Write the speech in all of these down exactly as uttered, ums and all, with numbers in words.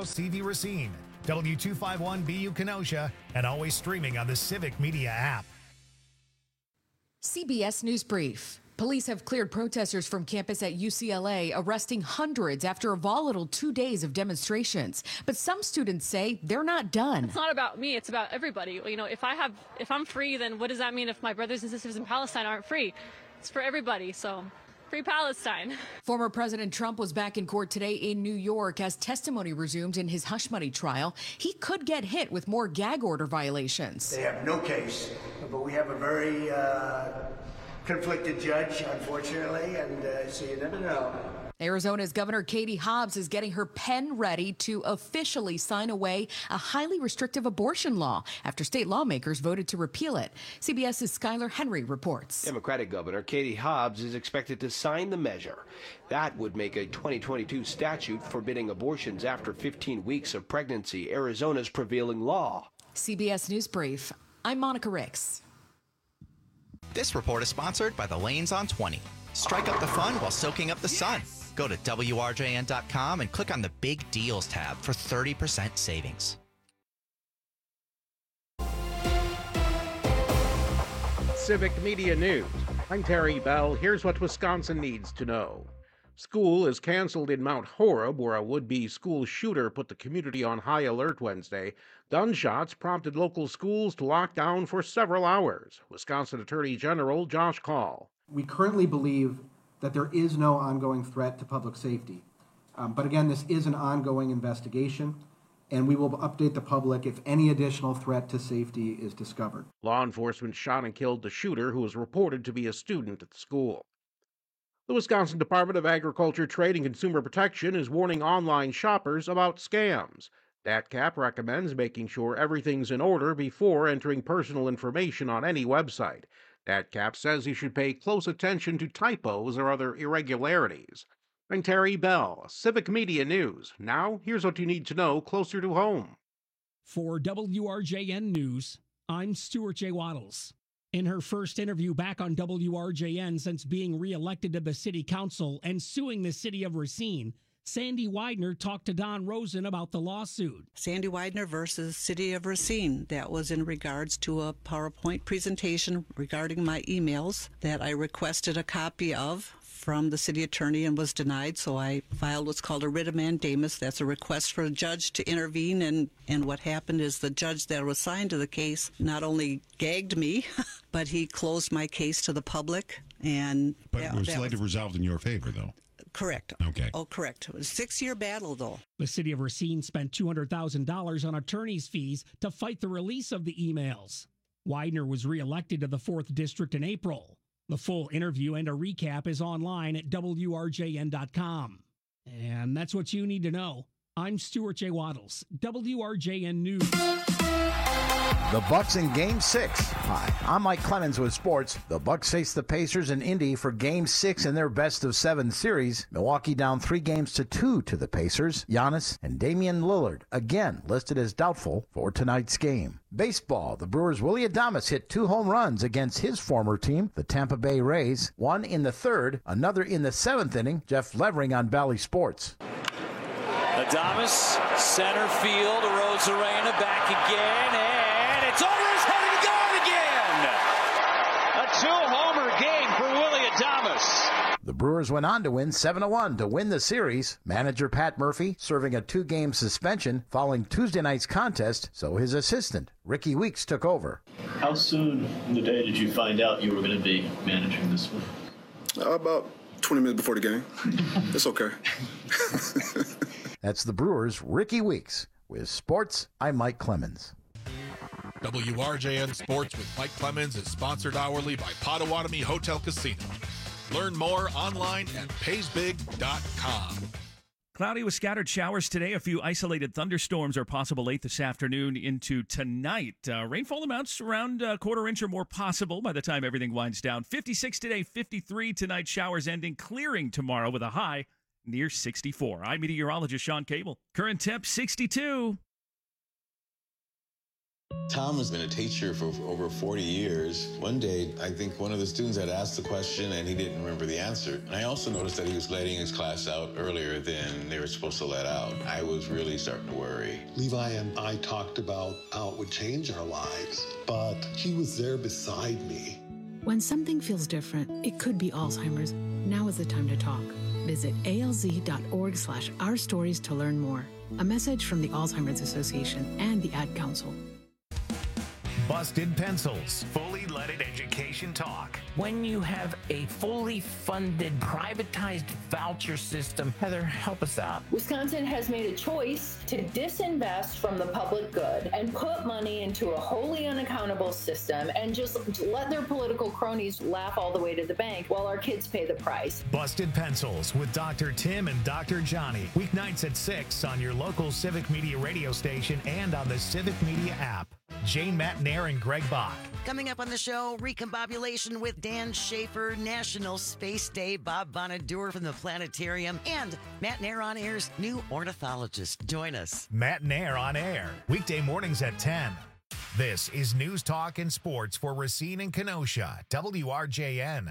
C V Racine, W two fifty-one B U Kenosha, and always streaming on the Civic Media app. C B S News Brief. Police have cleared protesters from campus at U C L A, arresting hundreds after a volatile two days of demonstrations. But some students say they're not done. It's not about me, it's about everybody. You know, if I have, if I'm free, then what does that mean if my brothers and sisters in Palestine aren't free? It's for everybody, so free Palestine. Former President Trump was back in court today in New York as testimony resumed in his hush money trial. He could get hit with more gag order violations. They have no case, but we have a very uh, conflicted judge, unfortunately, and uh, so you never know. Arizona's Governor Katie Hobbs is getting her pen ready to officially sign away a highly restrictive abortion law after state lawmakers voted to repeal it. CBS's Skylar Henry reports. Democratic Governor Katie Hobbs is expected to sign the measure. That would make a twenty twenty-two statute forbidding abortions after fifteen weeks of pregnancy Arizona's prevailing law. C B S News Brief. I'm Monica Ricks. This report is sponsored by the Lanes on twenty. Strike up the fun while soaking up the sun. Go to W R J N dot com and click on the Big Deals tab for thirty percent savings. Civic Media News. I'm Terry Bell. Here's what Wisconsin needs to know. School is canceled in Mount Horeb, where a would-be school shooter put the community on high alert Wednesday. Gunshots prompted local schools to lock down for several hours. Wisconsin Attorney General Josh Kaul. We currently believe that there is no ongoing threat to public safety. Um, but again, this is an ongoing investigation, and we will update the public if any additional threat to safety is discovered. Law enforcement shot and killed the shooter, who was reported to be a student at the school. The Wisconsin Department of Agriculture, Trade, and Consumer Protection is warning online shoppers about scams. D A T C A P recommends making sure everything's in order before entering personal information on any website. D A T C A P says you should pay close attention to typos or other irregularities. I'm Terry Bell, Civic Media News. Now, here's what you need to know closer to home. For W R J N News, I'm Stuart J. Waddles. In her first interview back on W R J N since being reelected to the city council and suing the city of Racine, Sandy Widener talked to Don Rosen about the lawsuit. Sandy Widener versus City of Racine. That was in regards to a PowerPoint presentation regarding my emails that I requested a copy of from the city attorney and was denied, so I filed what's called a writ of mandamus. That's a request for a judge to intervene, and, and what happened is the judge that was assigned to the case not only gagged me, but he closed my case to the public. And But that, it was that later was, resolved in your favor, though. Correct. Okay. Oh, correct. It was a six-year battle, though. The city of Racine spent two hundred thousand dollars on attorney's fees to fight the release of the emails. Widener was reelected to the fourth District in April. The full interview and a recap is online at W R J N dot com. And that's what you need to know. I'm Stuart J. Waddles, W R J N News. The Bucks in Game six. Hi, I'm Mike Clemens with sports. The Bucks face the Pacers in Indy for Game six in their best-of-seven series. Milwaukee down three games to two to the Pacers. Giannis and Damian Lillard, again listed as doubtful for tonight's game. Baseball, the Brewers' Willy Adames hit two home runs against his former team, the Tampa Bay Rays. One in the third, another in the seventh inning. Jeff Levering on Bally Sports. Adames, center field, Arozarena back again, and it's over his head and gone again! A two-homer game for Willy Adames. The Brewers went on to win seven to one to win the series. Manager Pat Murphy serving a two-game suspension following Tuesday night's contest, so his assistant, Ricky Weeks, took over. How soon in the day did you find out you were going to be managing this one? Uh, about twenty minutes before the game. It's okay. That's the Brewers' Ricky Weeks. With sports, I'm Mike Clemens. W R J N Sports with Mike Clemens is sponsored hourly by Potawatomi Hotel Casino. Learn more online at pays big dot com. Cloudy with scattered showers today. A few isolated thunderstorms are possible late this afternoon into tonight. Uh, rainfall amounts around a quarter inch or more possible by the time everything winds down. fifty-six today, fifty-three tonight. Showers ending, clearing tomorrow with a high near sixty-four. I'm meteorologist Sean Cable. Current temp sixty-two. Tom has been a teacher for over forty years. One day, I think one of the students had asked the question and he didn't remember the answer. And I also noticed that he was letting his class out earlier than they were supposed to let out. I was really starting to worry. Levi and I talked about how it would change our lives, but he was there beside me. When something feels different, it could be Alzheimer's. Now is the time to talk. Visit alz.org slash our stories to learn more. A message from the Alzheimer's Association and the Ad Council. Busted Pencils, fully leaded education talk. When you have a fully funded, privatized voucher system, Heather, help us out. Wisconsin has made a choice to disinvest from the public good and put money into a wholly unaccountable system and just let their political cronies laugh all the way to the bank while our kids pay the price. Busted Pencils with Doctor Tim and Doctor Johnny. Weeknights at six on your local Civic Media radio station and on the Civic Media app. Jane Matnair and Greg Bach. Coming up on the show, recombobulation with Dan Schaefer, National Space Day, Bob Bonadur from the Planetarium, and Matt Nair on Air's new ornithologist. Join us. Matt Nair on Air, weekday mornings at ten. This is News Talk and Sports for Racine and Kenosha, W R J N.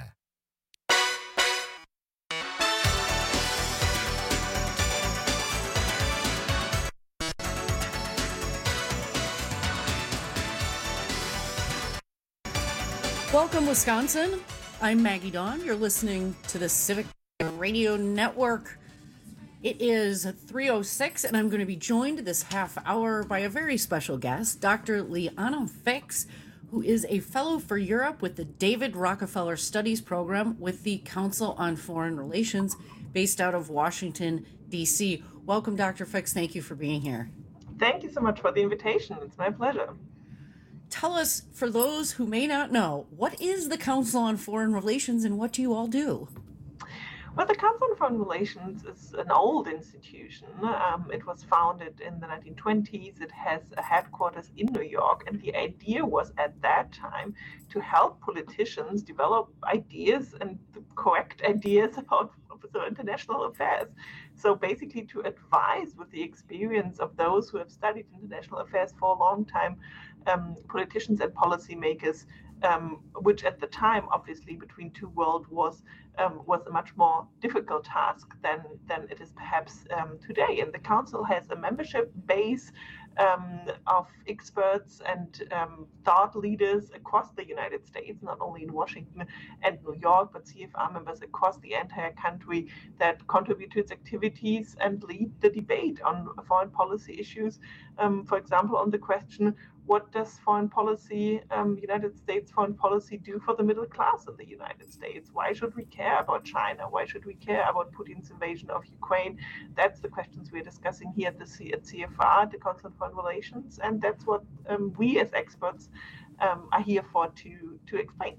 Welcome, Wisconsin. I'm Maggie Dawn. You're listening to the Civic Radio Network. It is three oh six, and I'm going to be joined this half hour by a very special guest, Doctor Liana Fix, who is a fellow for Europe with the David Rockefeller Studies Program with the Council on Foreign Relations, based out of Washington, D C. Welcome, Doctor Fix. Thank you for being here. Thank you so much for the invitation. It's my pleasure. Tell us, for those who may not know, what is the Council on Foreign Relations and what do you all do? Well, the Council on Foreign Relations is an old institution. Um, it was founded in the nineteen twenties. It has a headquarters in New York. And the idea was at that time to help politicians develop ideas and the correct ideas about international affairs. So basically to advise with the experience of those who have studied international affairs for a long time, um, politicians and policymakers, um, which at the time, obviously, between two world wars, um, was a much more difficult task than, than it is perhaps um, today. And the Council has a membership base um, of experts and um, thought leaders across the United States, not only in Washington and New York, but C F R members across the entire country that contribute to its activities and lead the debate on foreign policy issues. Um, for example, on the question, what does foreign policy, um, United States foreign policy do for the middle class in the United States? Why should we care about China? Why should we care about Putin's invasion of Ukraine? That's the questions we're discussing here at the C- at C F R, the Council on Foreign Relations, and that's what um, we as experts um, are here for to, to explain.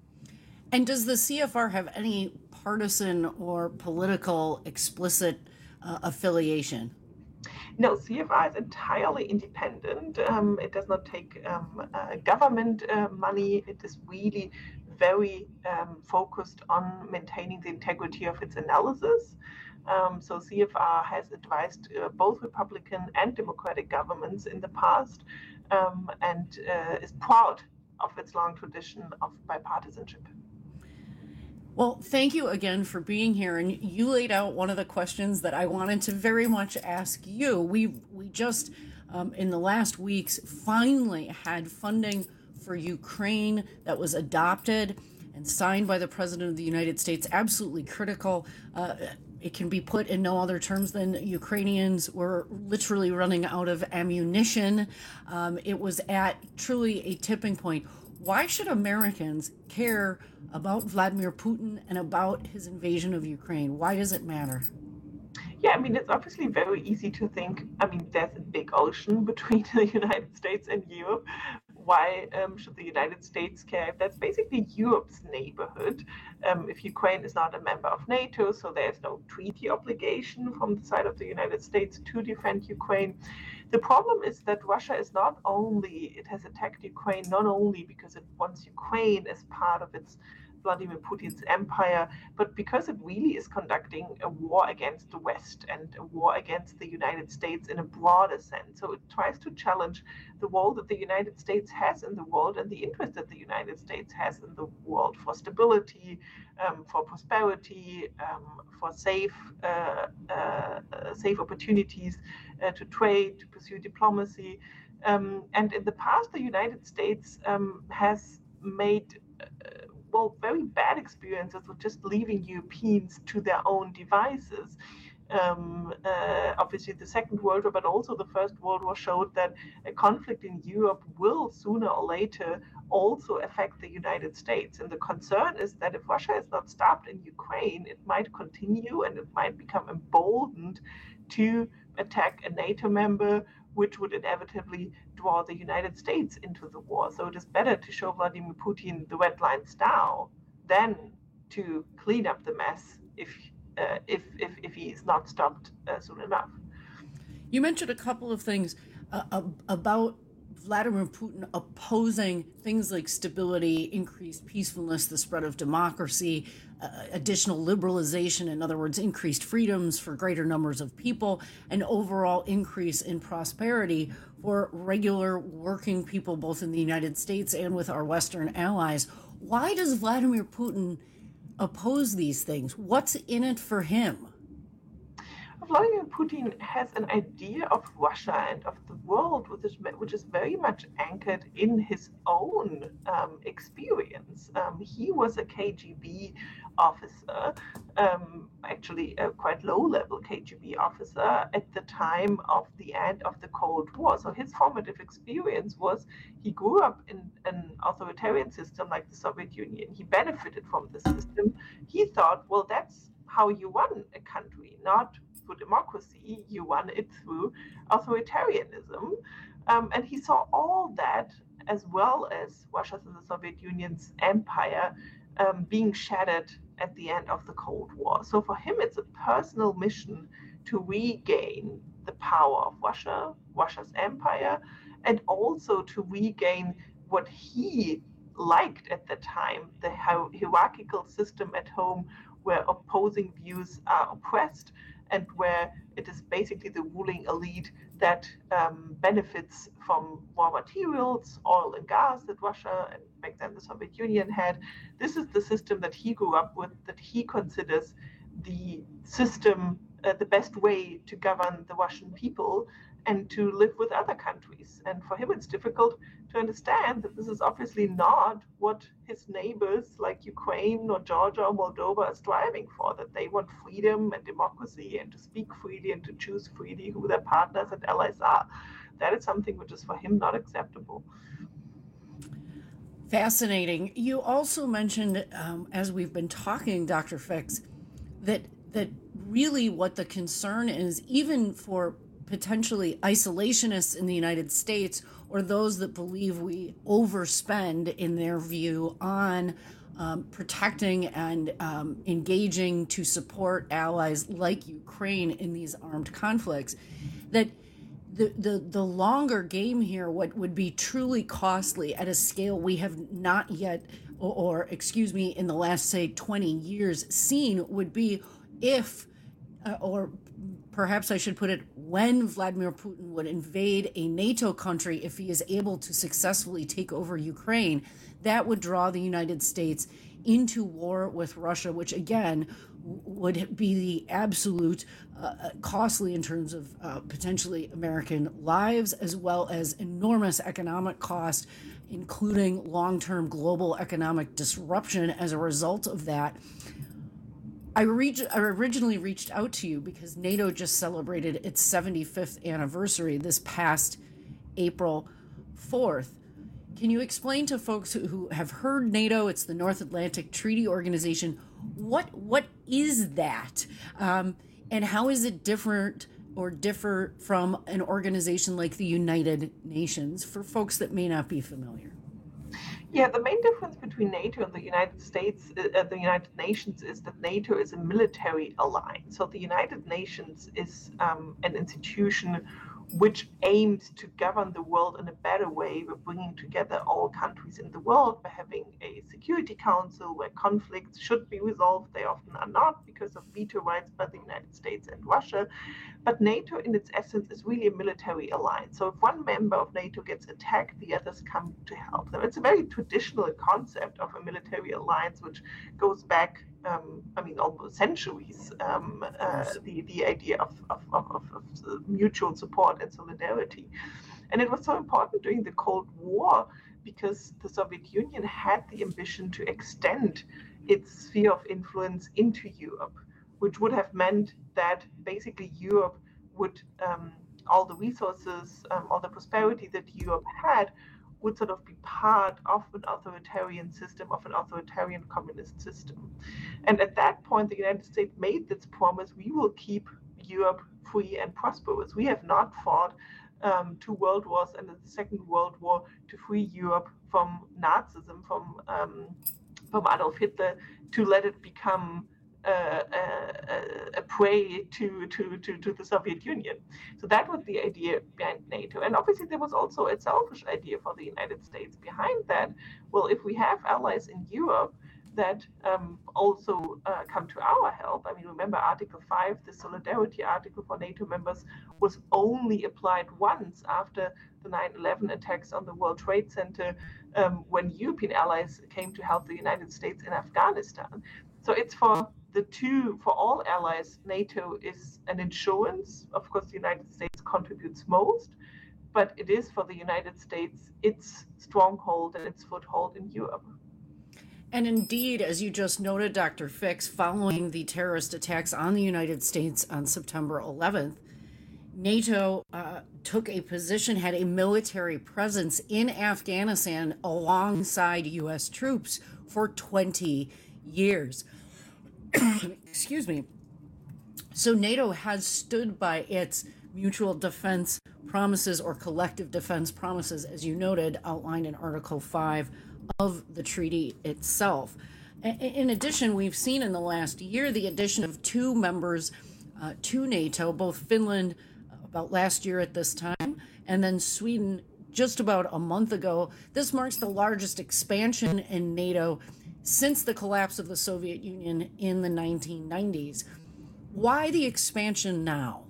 And does the C F R have any partisan or political explicit uh, affiliation? No, C F R is entirely independent. Um, it does not take um, uh, government uh, money. It is really very um, focused on maintaining the integrity of its analysis. Um, so C F R has advised uh, both Republican and Democratic governments in the past um, and uh, is proud of its long tradition of bipartisanship. Well, thank you again for being here. And you laid out one of the questions that I wanted to very much ask you. We we just, um, in the last weeks, finally had funding for Ukraine that was adopted and signed by the President of the United States. Absolutely critical. Uh, it can be put in no other terms than Ukrainians were literally running out of ammunition. Um, it was at truly a tipping point. Why should Americans care about Vladimir Putin and about his invasion of Ukraine? Why does it matter? Yeah, I mean, it's obviously very easy to think, I mean, there's a big ocean between the United States and Europe. Why um, should the United States care? That's basically Europe's neighborhood. Um, if Ukraine is not a member of NATO, so there's no treaty obligation from the side of the United States to defend Ukraine. The problem is that Russia is not only, it has attacked Ukraine not only because it wants Ukraine as part of its Vladimir Putin's empire, but because it really is conducting a war against the West and a war against the United States in a broader sense. So it tries to challenge the role that the United States has in the world and the interest that the United States has in the world for stability, um, for prosperity, um, for safe, uh, uh, safe opportunities uh, to trade, to pursue diplomacy. Um, and in the past, the United States um, has made uh, well, very bad experiences with just leaving Europeans to their own devices. Um, uh, obviously, the Second World War, but also the First World War showed that a conflict in Europe will sooner or later also affect the United States. And the concern is that if Russia is not stopped in Ukraine, it might continue and it might become emboldened to attack a NATO member, which would inevitably draw the United States into the war. So it is better to show Vladimir Putin the red lines now than to clean up the mess if uh, if, if if he is not stopped uh, soon enough. You mentioned a couple of things uh, about Vladimir Putin opposing things like stability, increased peacefulness, the spread of democracy, uh, additional liberalization, in other words, increased freedoms for greater numbers of people, and overall increase in prosperity for regular working people, both in the United States and with our Western allies. Why does Vladimir Putin oppose these things? What's in it for him? Vladimir Putin has an idea of Russia and of the world which is, which is very much anchored in his own um, experience. Um, he was a K G B officer, um, actually a quite low-level K G B officer at the time of the end of the Cold War. So his formative experience was he grew up in an authoritarian system like the Soviet Union. He benefited from the system. He thought, well, that's how you run a country, not through democracy, you run it through authoritarianism. Um, and he saw all that, as well as Russia's and the Soviet Union's empire, um, being shattered at the end of the Cold War. So for him, it's a personal mission to regain the power of Russia, Russia's empire, and also to regain what he liked at the time, the hierarchical system at home where opposing views are oppressed and where it is basically the ruling elite that um, benefits from raw materials, oil and gas that Russia and back then the Soviet Union had. This is the system that he grew up with, that he considers the system, uh, the best way to govern the Russian people and to live with other countries. And for him, it's difficult to understand that this is obviously not what his neighbors like Ukraine or Georgia or Moldova are striving for, that they want freedom and democracy and to speak freely and to choose freely who their partners and allies are. That is something which is for him not acceptable. Fascinating. You also mentioned, um, as we've been talking, Doctor Fix, that that really what the concern is, even for potentially isolationists in the United States or those that believe we overspend in their view on um, protecting and um, engaging to support allies like Ukraine in these armed conflicts, that the, the, the longer game here, what would be truly costly at a scale we have not yet, or, or excuse me, in the last, say, twenty years seen, would be if, uh, or perhaps I should put it, when Vladimir Putin would invade a NATO country, if he is able to successfully take over Ukraine, that would draw the United States into war with Russia, which again would be the absolute uh, costly in terms of uh, potentially American lives, as well as enormous economic cost, including long-term global economic disruption as a result of that. I, reach, I originally reached out to you because NATO just celebrated its seventy-fifth anniversary this past April fourth. Can you explain to folks who, who have heard NATO, it's the North Atlantic Treaty Organization, what what is that? Um, and how is it different or differ from an organization like the United Nations for folks that may not be familiar? Yeah, the main difference between NATO and the United States, uh, the United Nations, is that NATO is a military alliance. So the United Nations is um, an institution which aims to govern the world in a better way by bringing together all countries in the world, by having a Security Council where conflicts should be resolved. They often are not because of veto rights by the United States and Russia. But NATO, in its essence, is really a military alliance. So if one member of NATO gets attacked, the others come to help them. It's a very traditional concept of a military alliance, which goes back Um, I mean, almost centuries, um, uh, the, the idea of, of, of, of mutual support and solidarity. And it was so important during the Cold War because the Soviet Union had the ambition to extend its sphere of influence into Europe, which would have meant that basically Europe would, um, all the resources, um, all the prosperity that Europe had, would sort of be part of an authoritarian system, of an authoritarian communist system. And at that point, the United States made this promise: we will keep Europe free and prosperous. We have not fought um, two world wars and the Second World War to free Europe from Nazism, from um, from Adolf Hitler, to let it become Uh, a, a prey to, to, to, to the Soviet Union. So that was the idea behind NATO. And obviously there was also a selfish idea for the United States behind that. Well, if we have allies in Europe that um, also uh, come to our help, I mean, remember Article five, the solidarity article for NATO members, was only applied once after the nine eleven attacks on the World Trade Center, um, when European allies came to help the United States in Afghanistan. So it's for the two, for all allies, NATO is an insurance. Of course, the United States contributes most, but it is for the United States its stronghold and its foothold in Europe. And indeed, as you just noted, Doctor Fix, following the terrorist attacks on the United States on September eleventh, NATO uh, took a position, had a military presence in Afghanistan alongside U S troops for twenty years. Excuse me. So NATO has stood by its mutual defense promises, or collective defense promises, as you noted, outlined in Article five of the treaty itself. In addition, we've seen in the last year the addition of two members uh, to NATO, both Finland about last year at this time, and then Sweden just about a month ago. This marks the largest expansion in NATO since the collapse of the Soviet Union in the nineteen nineties. Why the expansion now?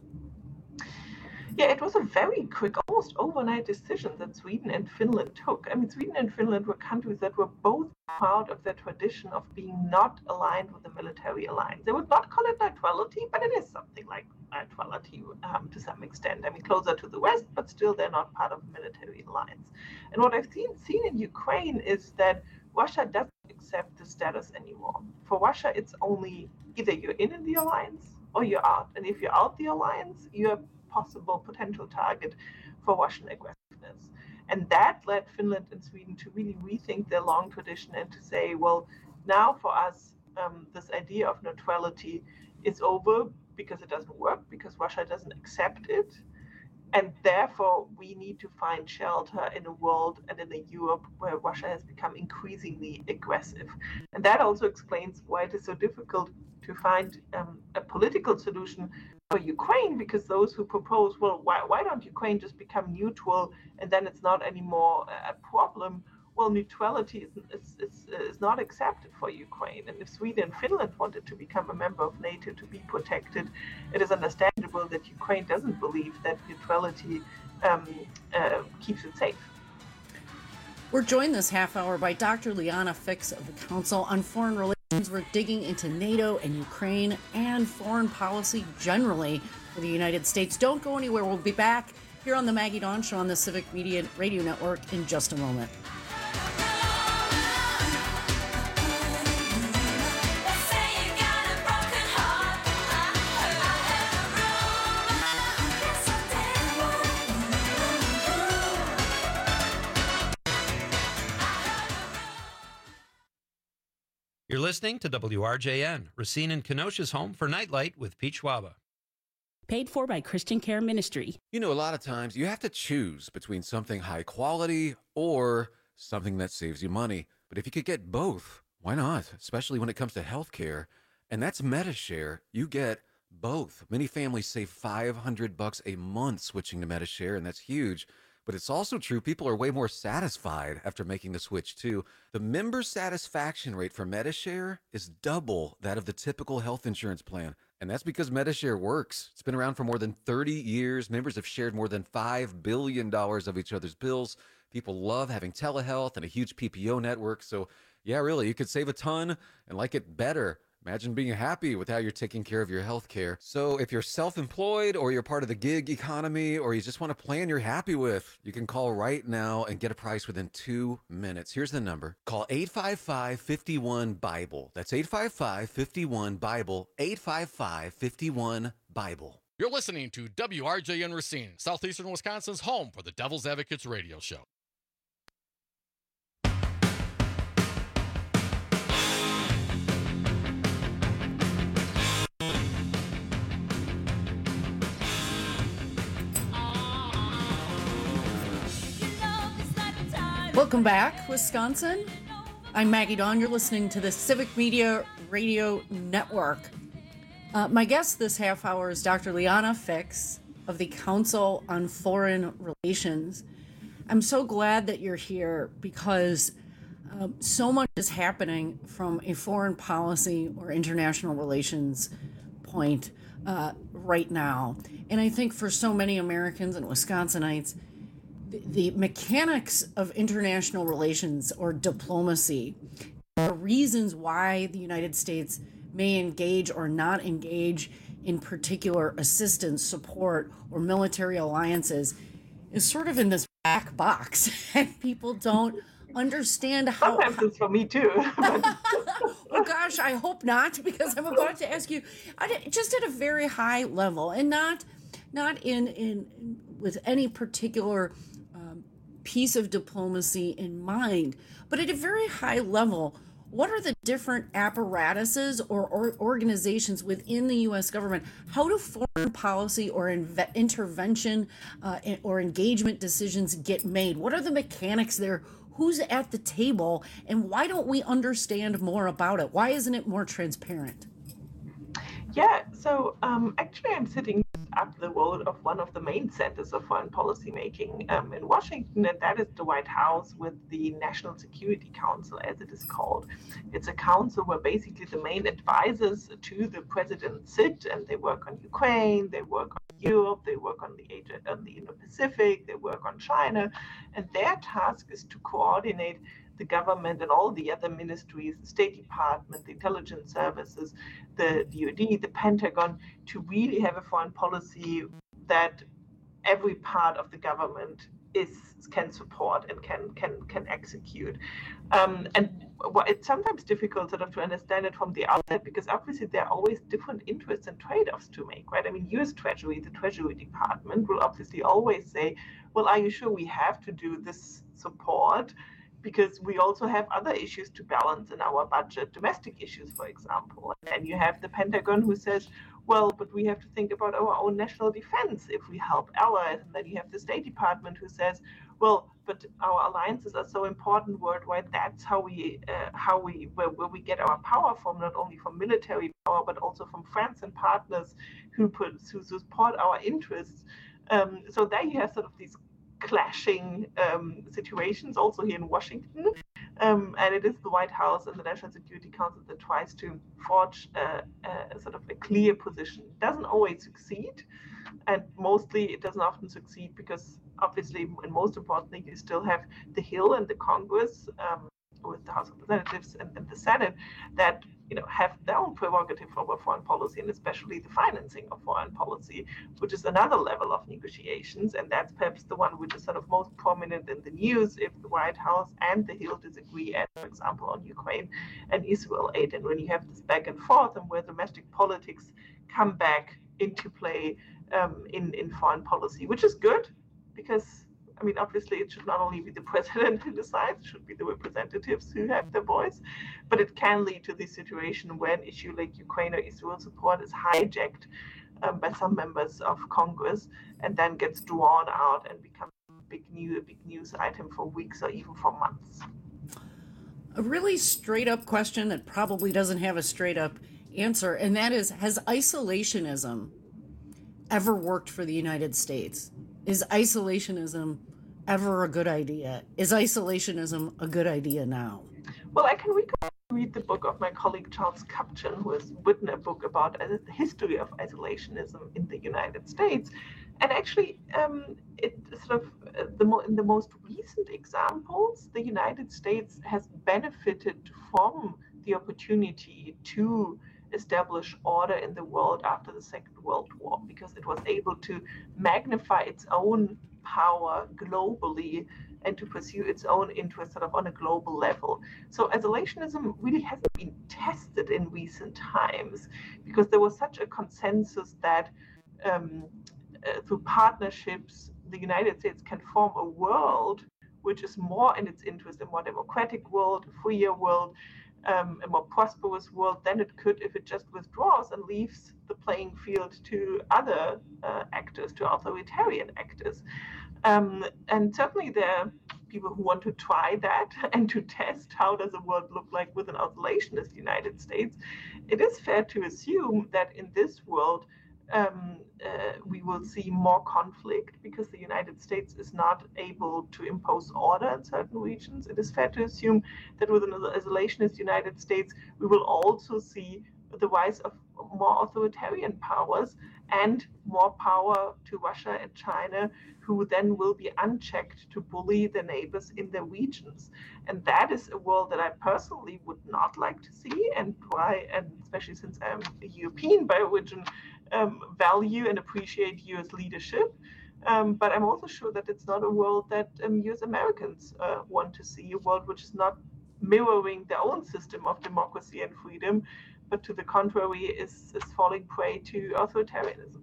Yeah, it was a very quick, almost overnight decision that Sweden and Finland took. I mean, Sweden and Finland were countries that were both proud of their tradition of being not aligned with the military alliance. They would not call it neutrality, but it is something like neutrality um, to some extent. I mean, closer to the West, but still they're not part of a military alliance. And what I've seen, seen in Ukraine is that Russia doesn't accept the status anymore. For Russia, it's only either you're in, in the alliance or you're out. And if you're out the alliance, you're a possible potential target for Russian aggressiveness. And that led Finland and Sweden to really rethink their long tradition and to say, well, now for us, um, this idea of neutrality is over because it doesn't work, because Russia doesn't accept it. And therefore, we need to find shelter in a world and in a Europe where Russia has become increasingly aggressive. And that also explains why it is so difficult to find um, a political solution for Ukraine, because those who propose, well, why, why don't Ukraine just become neutral and then it's not anymore a problem? Well, neutrality is, is, is, is not accepted for Ukraine. And if Sweden and Finland wanted to become a member of NATO to be protected, it is understandable that Ukraine doesn't believe that neutrality um, uh, keeps it safe. We're joined this half hour by Doctor Liana Fix of the Council on Foreign Relations. We're digging into NATO and Ukraine and foreign policy generally for the United States. Don't go anywhere. We'll be back here on the Maggie Dawn Show on the Civic Media Radio Network in just a moment. You're listening to W R J N, Racine and Kenosha's home for Nightlight with Pete Schwaba. Paid for by Christian Care Ministry. You know, a lot of times you have to choose between something high quality or something that saves you money. But if you could get both, why not? Especially when it comes to health care. And that's MediShare. You get Both. Many families save five hundred bucks a month switching to Medishare, and that's huge. But it's also true people are way more satisfied after making the switch, too. The member satisfaction rate for Medishare is double that of the typical health insurance plan. And that's because Medishare works. It's been around for more than thirty years. Members have shared more than five billion dollars of each other's bills. People love having telehealth and a huge P P O network. So, yeah, really, you could save a ton and like it better. Imagine being happy with how you're taking care of your health care. So if you're self-employed or you're part of the gig economy or you just want a plan you're happy with, you can call right now and get a price within two minutes. Here's the number. Call eight five five, five one, BIBLE. That's eight five five, five one, BIBLE, eight five five, five one, BIBLE. You're listening to W R J N Racine, Southeastern Wisconsin's home for the Devil's Advocates radio show. Welcome back, Wisconsin. I'm Maggie Dawn. You're listening to the Civic Media Radio Network. Uh, my guest this half hour is Doctor Liana Fix of the Council on Foreign Relations. I'm so glad that you're here because um, so much is happening from a foreign policy or international relations point uh, right now. And I think for so many Americans and Wisconsinites, the mechanics of international relations or diplomacy, the reasons why the United States may engage or not engage in particular assistance, support, or military alliances is sort of in this black box, and people don't understand how. Sometimes it's for me too. Oh gosh, I hope not, because I'm about to ask you just at a very high level, and not not in in, in with any particular piece of diplomacy in mind, but at a very high level, what are the different apparatuses or, or organizations within the U S government? How do foreign policy or inve- intervention uh, or engagement decisions get made? What are the mechanics there? Who's at the table? And why don't we understand more about it? Why isn't it more transparent? Yeah, so um, actually I'm sitting up the road of one of the main centers of foreign policy making um, in Washington, and that is the White House with the National Security Council, as it is called. It's a council where basically the main advisors to the president sit, and they work on Ukraine, they work on Europe, they work on the, on the Indo-Pacific, they work on China, and their task is to coordinate the government and all the other ministries, the State Department, the intelligence services, the D O D, the Pentagon, to really have a foreign policy that every part of the government is can support and can can can execute. Um, and it's sometimes difficult sort of to understand it from the outside, because obviously there are always different interests and trade-offs to make, right? I mean, U S Treasury, the Treasury Department will obviously always say, well, are you sure we have to do this support? Because we also have other issues to balance in our budget, domestic issues, for example. And you have the Pentagon who says, well, but we have to think about our own national defense if we help allies. And then you have the State Department who says, well, but our alliances are so important worldwide. That's how we, uh, how we, where, where we get our power from, not only from military power, but also from friends and partners who put, who support our interests. Um, so there you have sort of these clashing um, situations also here in Washington. Um, and it is the White House and the National Security Council that tries to forge a, a sort of a clear position. It doesn't always succeed, and mostly it doesn't often succeed because obviously, and most importantly, you still have the Hill and the Congress um, with the House of Representatives and, and the Senate that you know have their own prerogative over foreign policy, and especially the financing of foreign policy, which is another level of negotiations. And that's perhaps the one which is sort of most prominent in the news if the White House and the Hill disagree, as for example, on Ukraine and Israel aid. And when you have this back and forth and where domestic politics come back into play um, in, in foreign policy, which is good because I mean, obviously, it should not only be the president who decides, it should be the representatives who have the voice, but it can lead to this situation where an issue like Ukraine or Israel support is hijacked um, by some members of Congress and then gets drawn out and becomes a big, new, a big news item for weeks or even for months. A really straight up question that probably doesn't have a straight up answer, and that is, has isolationism ever worked for the United States? Is isolationism ever a good idea? Is isolationism a good idea now? Well, I can read the book of my colleague Charles Kupchan, who has written a book about the history of isolationism in the United States. And actually, um, it sort of uh, the mo- in the most recent examples, the United States has benefited from the opportunity to establish order in the world after the Second World War, because it was able to magnify its own power globally and to pursue its own interests sort of on a global level. So isolationism really hasn't been tested in recent times because there was such a consensus that um, uh, through partnerships, the United States can form a world which is more in its interest, a more democratic world, a freer world, Um, a more prosperous world than it could if it just withdraws and leaves the playing field to other uh, actors, to authoritarian actors. Um, and certainly there are people who want to try that and to test how does a world look like with an isolationist United States. It is fair to assume that in this world, Um, uh, we will see more conflict because the United States is not able to impose order in certain regions. It is fair to assume that with an isolationist United States, we will also see the rise of more authoritarian powers and more power to Russia and China, who then will be unchecked to bully their neighbors in their regions. And that is a world that I personally would not like to see, and why, and especially since I'm a European by origin, um, value and appreciate U S leadership. Um, but I'm also sure that it's not a world that um, U S Americans uh, want to see, a world which is not mirroring their own system of democracy and freedom, but to the contrary is, is falling prey to authoritarianism.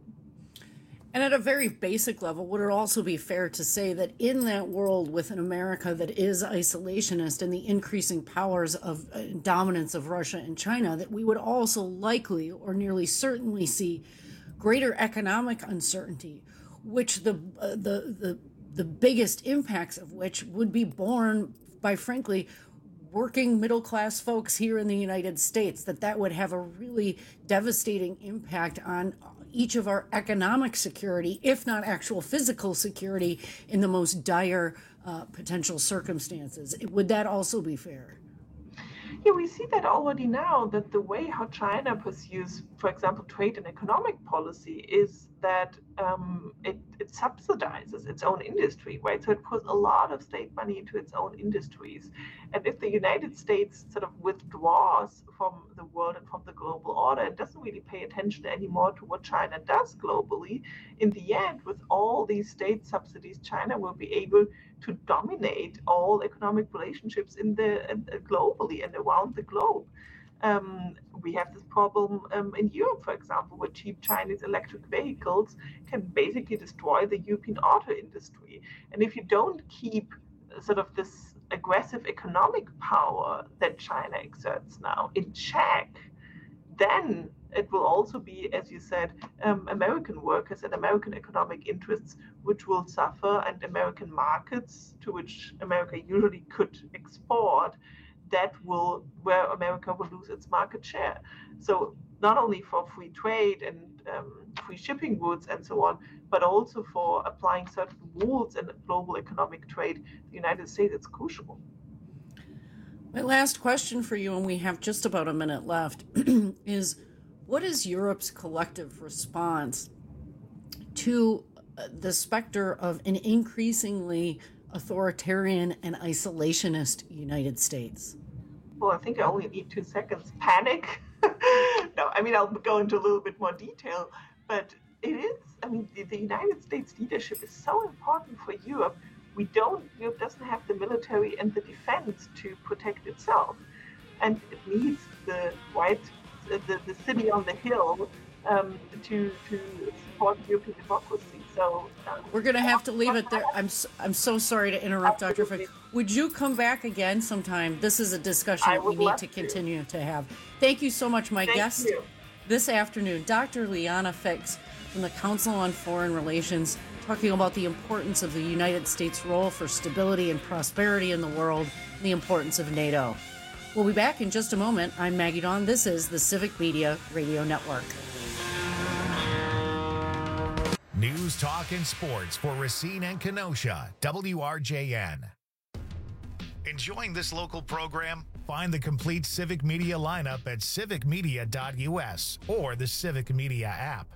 And at a very basic level, would it also be fair to say that in that world with an America that is isolationist and the increasing powers of uh, dominance of Russia and China, that we would also likely or nearly certainly see greater economic uncertainty, which the uh, the the the biggest impacts of which would be borne by, frankly, working middle class folks here in the United States, that that would have a really devastating impact on each of our economic security, if not actual physical security, in the most dire uh, potential circumstances. Would that also be fair? Yeah, we see that already now, that the way how China pursues, for example, trade and economic policy is that um, it, it subsidizes its own industry, right? So it puts a lot of state money into its own industries. And if the United States sort of withdraws from the world and from the global order and doesn't really pay attention anymore to what China does globally, in the end, with all these state subsidies, China will be able to dominate all economic relationships in the uh, globally and around the globe. Um, we have this problem um, in Europe, for example, where cheap Chinese electric vehicles can basically destroy the European auto industry. And if you don't keep sort of this aggressive economic power that China exerts now in check, then it will also be, as you said, um, American workers and American economic interests which will suffer, and American markets to which America usually could export, that will, where America will lose its market share. So not only for free trade and um, free shipping routes and so on, but also for applying certain rules in global economic trade, the United States, it's crucial. My last question for you, and we have just about a minute left, is what is Europe's collective response to the specter of an increasingly authoritarian and isolationist United States? Well, I think I only need two seconds. Panic? No, I mean, I'll go into a little bit more detail, but it is, I mean, the, the United States leadership is so important for Europe. We don't, Europe doesn't have the military and the defense to protect itself. And it needs the white, the, the city on the hill um, to, to support European democracy. So um, we're going to have to leave it there. I'm so, I'm so sorry to interrupt, Doctor Fix. Would you come back again sometime? This is a discussion we need to continue to have. Thank you so much, my Thank guest you. this afternoon, Doctor Liana Fix from the Council on Foreign Relations, talking about the importance of the United States' role for stability and prosperity in the world, and the importance of NATO. We'll be back in just a moment. I'm Maggie Dawn. This is the Civic Media Radio Network. News, talk, and sports for Racine and Kenosha, W R J N. Enjoying this local program? Find the complete Civic Media lineup at civic media dot u s or the Civic Media app.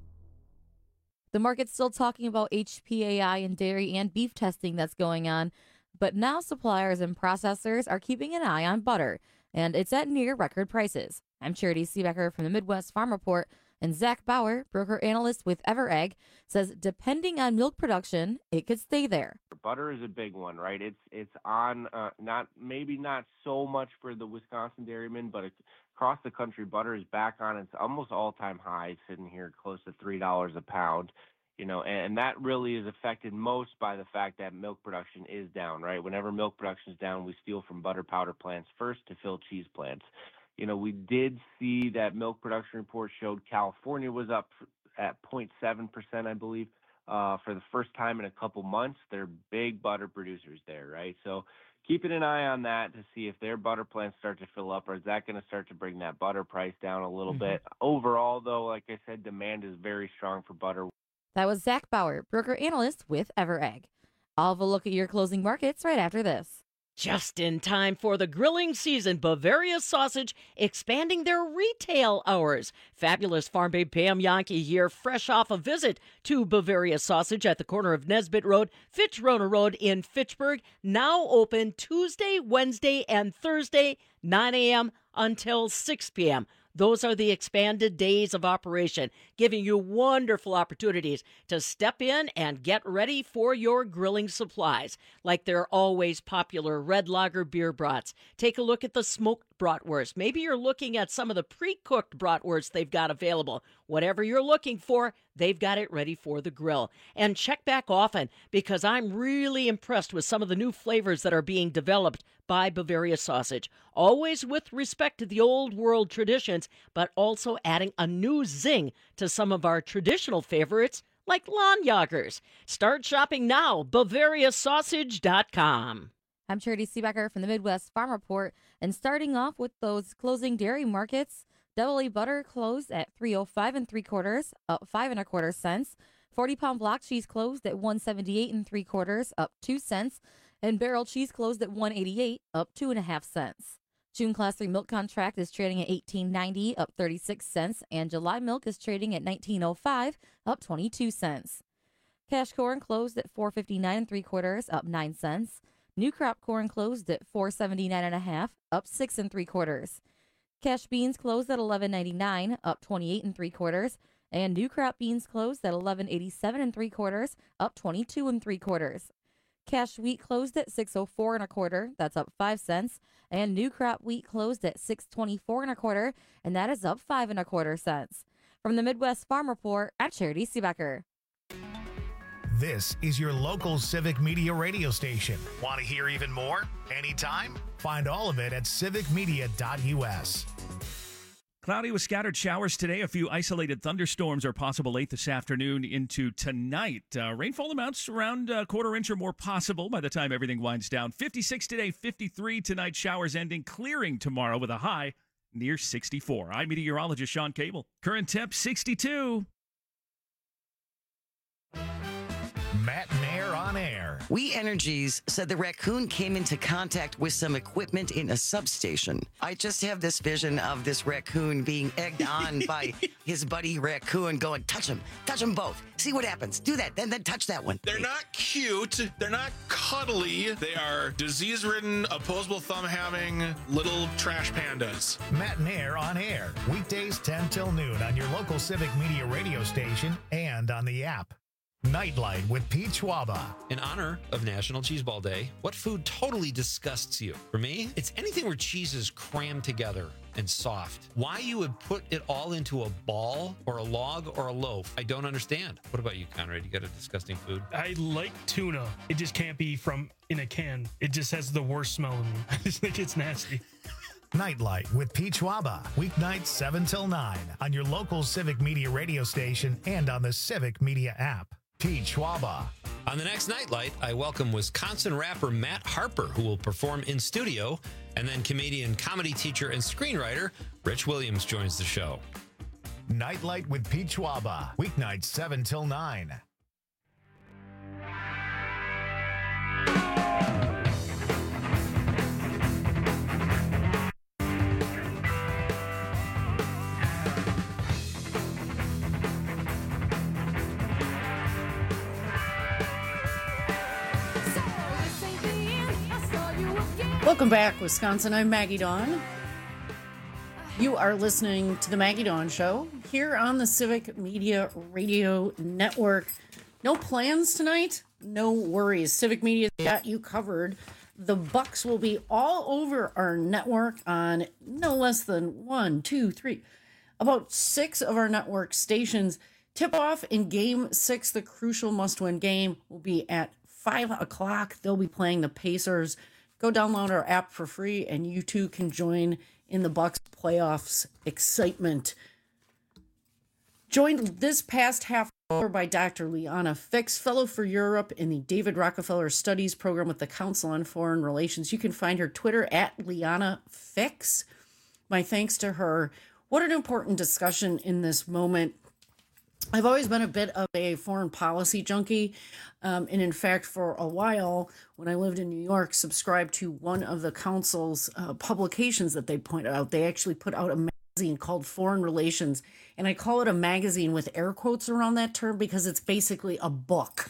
The market's still talking about H P A I and dairy and beef testing that's going on, but now suppliers and processors are keeping an eye on butter, and it's at near record prices. I'm Charity Seebecker from the Midwest Farm Report, and Zach Bauer, broker analyst with EverEgg, says depending on milk production, it could stay there. Butter is a big one, right? It's it's on uh, not maybe not so much for the Wisconsin dairymen, but it's, across the country, butter is back on its almost all-time high, sitting here close to three dollars a pound. You know, and, and that really is affected most by the fact that milk production is down, right? Whenever milk production is down, we steal from butter powder plants first to fill cheese plants. You know, we did see that milk production report showed California was up at zero point seven percent, I believe, uh, for the first time in a couple months. They're big butter producers there, right? So keeping an eye on that to see if their butter plants start to fill up, or is that going to start to bring that butter price down a little mm-hmm. bit? Overall, though, like I said, demand is very strong for butter. That was Zach Bauer, broker analyst with EverEgg. I'll have a look at your closing markets right after this. Just in time for the grilling season, Bavaria Sausage expanding their retail hours. Fabulous farm babe Pam Yankee here, fresh off a visit to Bavaria Sausage at the corner of Nesbitt Road, Fitch-Rona Road in Fitchburg. Now open Tuesday, Wednesday, and Thursday, nine a.m. until six p.m. Those are the expanded days of operation, giving you wonderful opportunities to step in and get ready for your grilling supplies, like their always popular red lager beer brats. Take a look at the smoked bratwurst. Maybe you're looking at some of the pre-cooked bratwurst they've got available. Whatever you're looking for, they've got it ready for the grill. And check back often, because I'm really impressed with some of the new flavors that are being developed by Bavaria Sausage. Always with respect to the old world traditions, but also adding a new zing to some of our traditional favorites, like Lahnjagers. Start shopping now, Bavaria Sausage dot com. I'm Charity Seebecker from the Midwest Farm Report, and starting off with those closing dairy markets, Double A butter closed at three oh five and three quarters, up five and a quarter cents. forty pound block cheese closed at one seventy-eight and three quarters, up two cents. And barrel cheese closed at one eighty-eight, up two and a half cents. June Class three milk contract is trading at eighteen ninety, up thirty-six cents, and July milk is trading at nineteen oh five, up twenty-two cents. Cash corn closed at four fifty-nine and three quarters, up nine cents. New crop corn closed at four seventy-nine and a half, up six and three quarters. Cash beans closed at eleven ninety-nine, up twenty-eight and three quarters, and new crop beans closed at eleven eighty-seven and three quarters, up twenty-two and three quarters. Cash wheat closed at six oh four and a quarter, that's up five cents, and new crop wheat closed at six twenty-four and a quarter, and that is up five and a quarter cents. From the Midwest Farm Report, I'm Charity Seebecker. This is your local Civic Media radio station. Want to hear even more? Anytime? Find all of it at civic media dot u s. Cloudy with scattered showers today. A few isolated thunderstorms are possible late this afternoon into tonight. Uh, rainfall amounts around a quarter inch or more possible by the time everything winds down. fifty-six today, fifty-three tonight. Showers ending, clearing tomorrow with a high near sixty-four. I'm meteorologist Sean Cable. Current temp sixty-two. Matt Nair on air. We Energies said the raccoon came into contact with some equipment in a substation. I just have this vision of this raccoon being egged on by his buddy raccoon going, touch him, touch them both. See what happens. Do that, then then touch that one. They're not cute. They're not cuddly. They are disease-ridden, opposable thumb-having little trash pandas. Matt Nair on air. Weekdays ten till noon on your local Civic Media radio station and on the app. Nightlight with Pete Schwaba. In honor of National Cheeseball Day, what food totally disgusts you? For me, it's anything where cheese is crammed together and soft. Why you would put it all into a ball or a log or a loaf, I don't understand. What about you, Conrad? You got a disgusting food? I like tuna. It just can't be from in a can. It just has the worst smell in me. I just think it's nasty. Nightlight with Pete Schwaba. Weeknights seven till nine on your local Civic Media radio station and on the Civic Media app. Pete Schwaba. On the next Nightlight, I welcome Wisconsin rapper Matt Harper, who will perform in studio, and then comedian, comedy teacher, and screenwriter Rich Williams joins the show. Nightlight with Pete Schwaba, weeknights seven till nine. Welcome back, Wisconsin. I'm Maggie Dawn. You are listening to the Maggie Dawn Show here on the Civic Media Radio Network. No plans tonight? No worries. Civic Media's got you covered. The Bucks will be all over our network on no less than one, two, three, about six of our network stations. Tip-off in Game six, the crucial must-win game, will be at five o'clock. They'll be playing the Pacers. Go download our app for free, and you too can join in the Bucks playoffs excitement. Joined this past half hour by Doctor Liana Fix, Fellow for Europe in the David Rockefeller Studies Program with the Council on Foreign Relations. You can find her Twitter at Liana Fix. My thanks to her. What an important discussion in this moment. I've always been a bit of a foreign policy junkie, um, and in fact, for a while, when I lived in New York, subscribed to one of the council's uh, publications that they pointed out. They actually put out a magazine called Foreign Relations, and I call it a magazine with air quotes around that term because it's basically a book.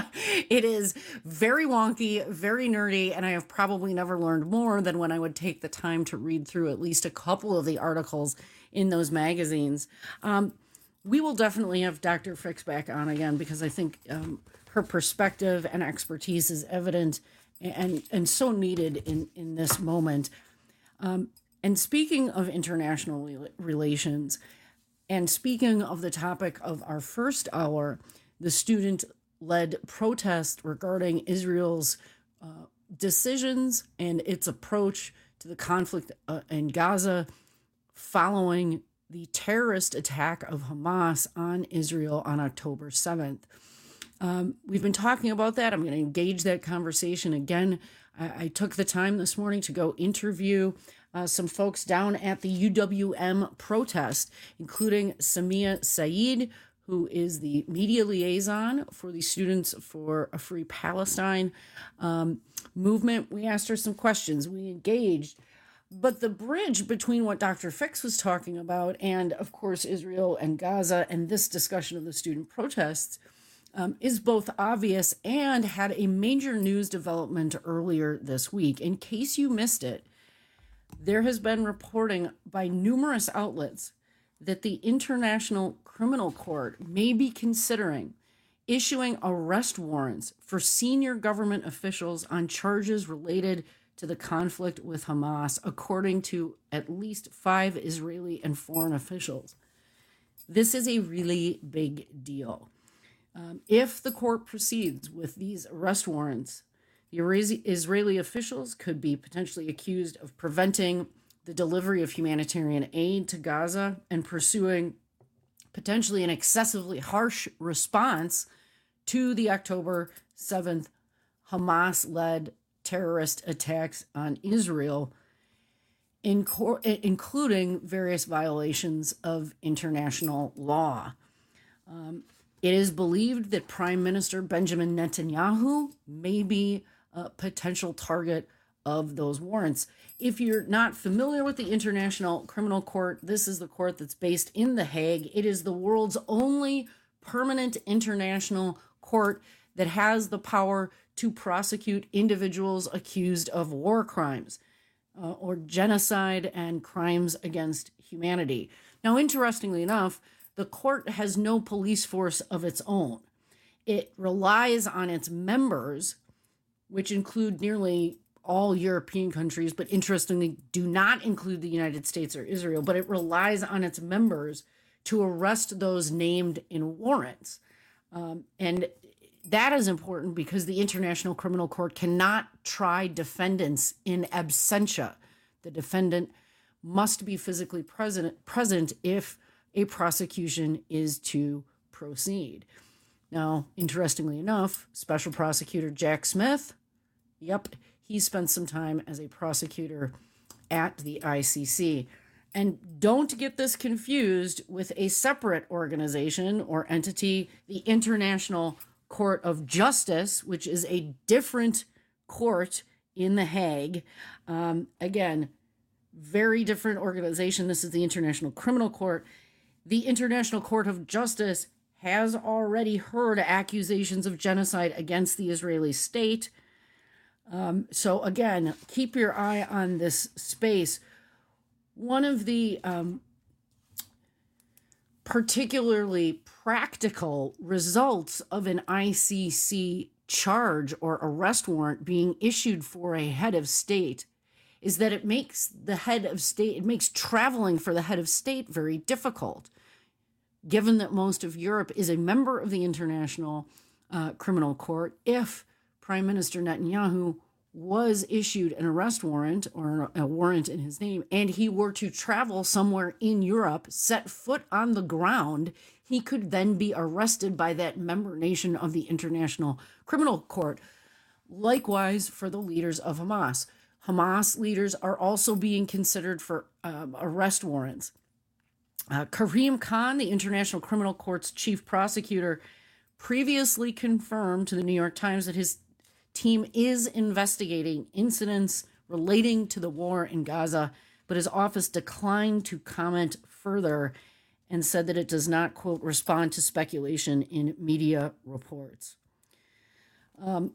It is very wonky, very nerdy, and I have probably never learned more than when I would take the time to read through at least a couple of the articles in those magazines. Um, We will definitely have Doctor Fix back on again because I think um, her perspective and expertise is evident and and so needed in, in this moment. Um, and speaking of international re- relations, and speaking of the topic of our first hour, the student-led protest regarding Israel's uh, decisions and its approach to the conflict uh, in Gaza following the terrorist attack of Hamas on Israel on October seventh. Um, we've been talking about that. I'm going to engage that conversation again. I, I took the time this morning to go interview uh, some folks down at the U W M protest, including Samia Saeed, who is the media liaison for the Students for a Free Palestine um, movement. We asked her some questions. We engaged. But the bridge between what Doctor Fix was talking about and, of course, Israel and Gaza and this discussion of the student protests um, is both obvious and had a major news development earlier this week. In case you missed it, there has been reporting by numerous outlets that the International Criminal Court may be considering issuing arrest warrants for senior government officials on charges related to the conflict with Hamas, according to at least five Israeli and foreign officials. This is a really big deal. Um, if the court proceeds with these arrest warrants, the Israeli officials could be potentially accused of preventing the delivery of humanitarian aid to Gaza and pursuing potentially an excessively harsh response to the October seventh Hamas-led terrorist attacks on Israel, in cor- including various violations of international law. Um, it is believed that Prime Minister Benjamin Netanyahu may be a potential target of those warrants. If you're not familiar with the International Criminal Court, this is the court that's based in The Hague. It is the world's only permanent international court that has the power to prosecute individuals accused of war crimes uh, or genocide and crimes against humanity. Now, interestingly enough, the court has no police force of its own. It relies on its members, which include nearly all European countries, but interestingly do not include the United States or Israel, but it relies on its members to arrest those named in warrants. Um, and that is important because the International Criminal Court cannot try defendants in absentia. The defendant must be physically present, present if a prosecution is to proceed. Now, interestingly enough, Special Prosecutor Jack Smith, yep, he spent some time as a prosecutor at the I C C. And don't get this confused with a separate organization or entity, the International Court of Justice, which is a different court in The Hague. Um, again, very different organization. This is the International Criminal Court. The International Court of Justice has already heard accusations of genocide against the Israeli state. Um, so again, keep your eye on this space. One of the um, particularly practical results of an I C C charge or arrest warrant being issued for a head of state is that it makes the head of state, it makes traveling for the head of state very difficult, given that most of Europe is a member of the International uh, Criminal Court. If Prime Minister Netanyahu was issued an arrest warrant or a warrant in his name, and he were to travel somewhere in Europe, set foot on the ground, he could then be arrested by that member nation of the International Criminal Court. Likewise for the leaders of Hamas. Hamas leaders are also being considered for um, arrest warrants. Uh, Karim Khan, the International Criminal Court's chief prosecutor, previously confirmed to the New York Times that his team is investigating incidents relating to the war in Gaza, but his office declined to comment further and said that it does not, quote, respond to speculation in media reports. Um,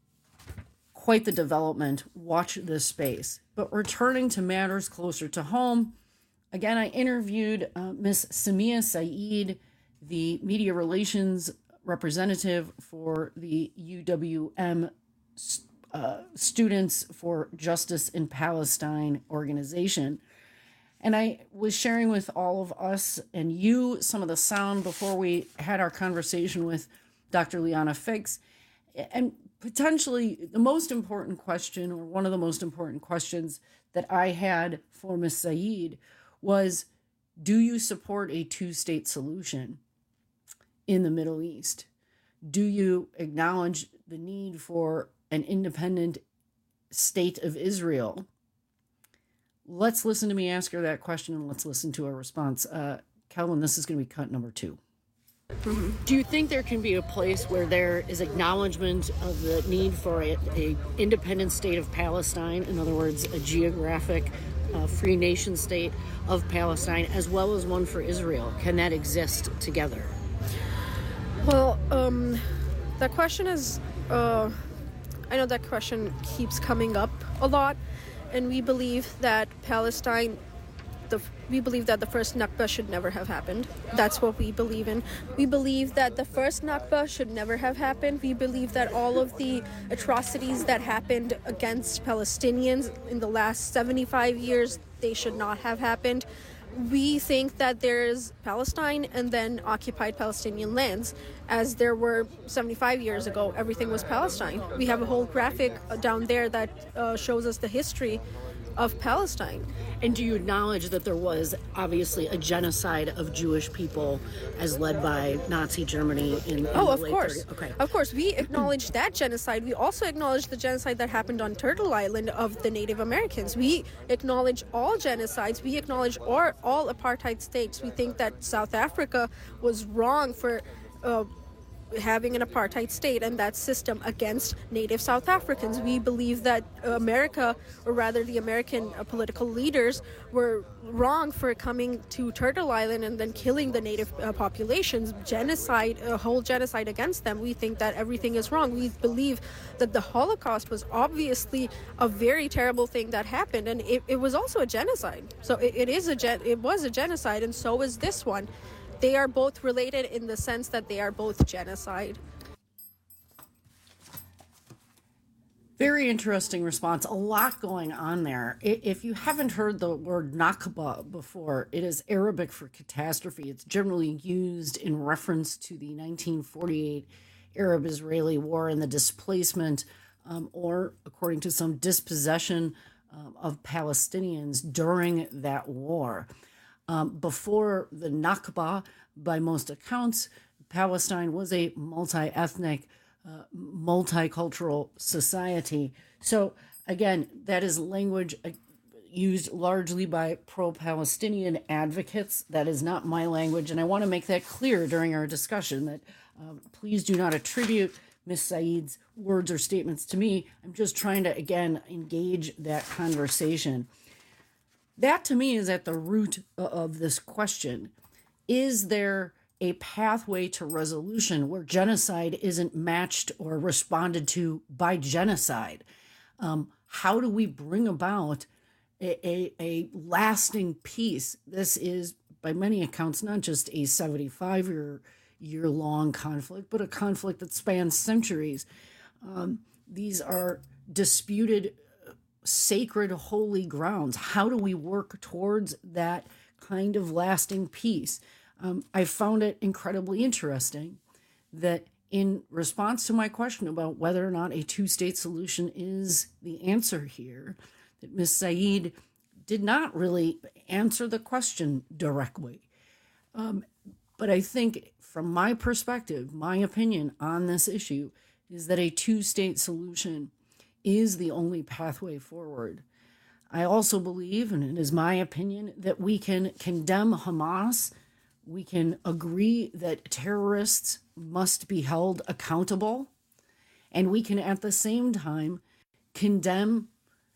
quite the development. Watch this space. But returning to matters closer to home, again, I interviewed uh, Miss Samia Saeed, the media relations representative for the U W M uh, Students for Justice in Palestine organization. And I was sharing with all of us and you some of the sound before we had our conversation with Doctor Liana Fix. And potentially the most important question, or one of the most important questions that I had for Miz Saeed was, do you support a two-state solution in the Middle East? Do you acknowledge the need for an independent state of Israel? Let's listen to me ask her that question, and let's listen to her response. Uh, Kelvin, this is going to be cut number two. Mm-hmm. Do you think there can be a place where there is acknowledgement of the need for a, a independent state of Palestine, in other words, a geographic uh, free nation state of Palestine, as well as one for Israel? Can that exist together? Well, um, that question is, uh, I know that question keeps coming up a lot, and we believe that Palestine, the we believe that the first Nakba should never have happened. That's what we believe in. We believe that the first Nakba should never have happened. We believe that all of the atrocities that happened against Palestinians in the last seventy-five years, they should not have happened. We think that there's Palestine and then occupied Palestinian lands. As there were seventy-five years ago, everything was Palestine. We have a whole graphic down there that uh, shows us the history of Palestine. And do you acknowledge that there was obviously a genocide of Jewish people as led by Nazi Germany in, in oh, the of late course. thirties? Okay. Of course, we acknowledge that genocide. We also acknowledge the genocide that happened on Turtle Island of the Native Americans. We acknowledge all genocides. We acknowledge all, all apartheid states. We think that South Africa was wrong for uh, having an apartheid state and that system against Native South Africans. We believe that America, or rather the American uh, political leaders, were wrong for coming to Turtle Island and then killing the Native uh, populations, genocide, a whole genocide against them. We think that everything is wrong. We believe that the Holocaust was obviously a very terrible thing that happened, and it, it was also a genocide. So it, it is a gen- it was a genocide, and so is this one. They are both related in the sense that they are both genocide. Very interesting response. A lot going on there. If you haven't heard the word Nakba before, it is Arabic for catastrophe. It's generally used in reference to the nineteen forty-eight Arab-Israeli War and the displacement, um, or according to some, dispossession um, of Palestinians during that war. Um, before the Nakba, by most accounts, Palestine was a multi-ethnic, uh, multicultural society. So again, that is language uh, used largely by pro-Palestinian advocates. That is not my language, and I want to make that clear during our discussion that um, please do not attribute Miz Saeed's words or statements to me. I'm just trying to, again, engage that conversation. That, to me, is at the root of this question. Is there a pathway to resolution where genocide isn't matched or responded to by genocide? Um, how do we bring about a, a, a lasting peace? This is, by many accounts, not just a seventy-five year year long conflict, but a conflict that spans centuries. Um, these are disputed, sacred, holy grounds. How do we work towards that kind of lasting peace? Um, I found it incredibly interesting that in response to my question about whether or not a two-state solution is the answer here, that Miz Saeed did not really answer the question directly. Um, but I think from my perspective, my opinion on this issue is that a two-state solution is the only pathway forward. I also believe, and it is my opinion, that we can condemn Hamas. We can agree that terrorists must be held accountable. And we can at the same time condemn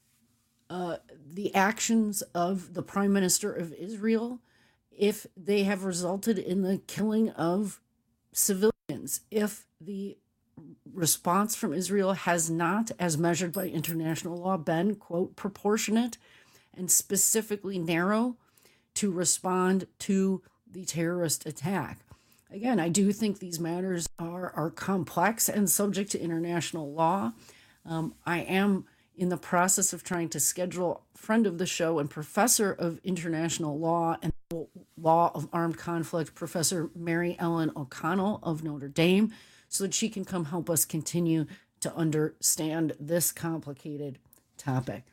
uh, the actions of the Prime Minister of Israel if they have resulted in the killing of civilians, if the response from Israel has not, as measured by international law, been, quote, proportionate and specifically narrow to respond to the terrorist attack. Again, I do think these matters are, are complex and subject to international law. Um, I am in the process of trying to schedule a friend of the show and professor of international law and law of armed conflict, Professor Mary Ellen O'Connell of Notre Dame, so that she can come help us continue to understand this complicated topic.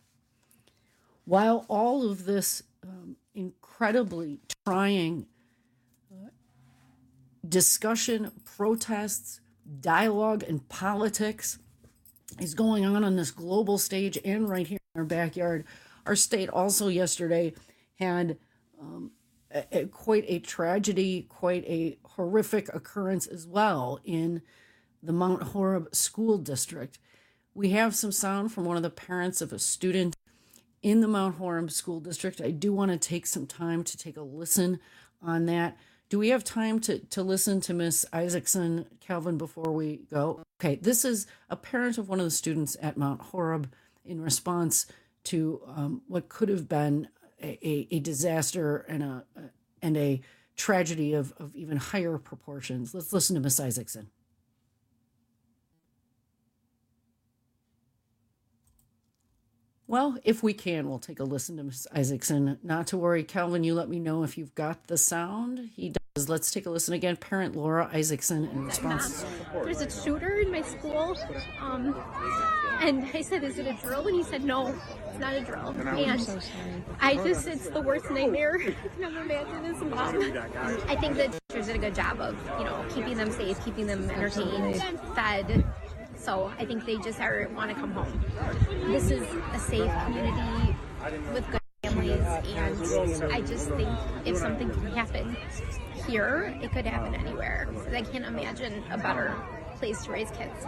While all of this um, incredibly trying uh, discussion, protests, dialogue, and politics is going on on this global stage and right here in our backyard, our state also yesterday had um, a, a, quite a tragedy, quite a horrific occurrence as well in the Mount Horeb School District. We have some sound from one of the parents of a student in the Mount Horeb School District. I do want to take some time to take a listen on that. Do we have time to, to listen to Miss Isaacson, Calvin, before we go? Okay, this is a parent of one of the students at Mount Horeb in response to um, what could have been a, a, a disaster and a and a tragedy of, of even higher proportions. Let's listen to Miss Isaacson. Well, if we can, we'll take a listen to Miss Isaacson. Not to worry, Calvin, you let me know if you've got the sound. He does. Let's take a listen again. Parent Laura Isaacson in response. There's a shooter in my school, um, and I said, is it a drill? And he said, no, it's not a drill. And so I just, it's the worst nightmare I can ever imagine as a mom. I think the teachers did a good job of, you know, keeping them safe, keeping them entertained, fed. So I think they just are, want to come home. This is a safe community with good families, and I just think if something can happen here, it could happen anywhere. I can't imagine a better place to raise kids.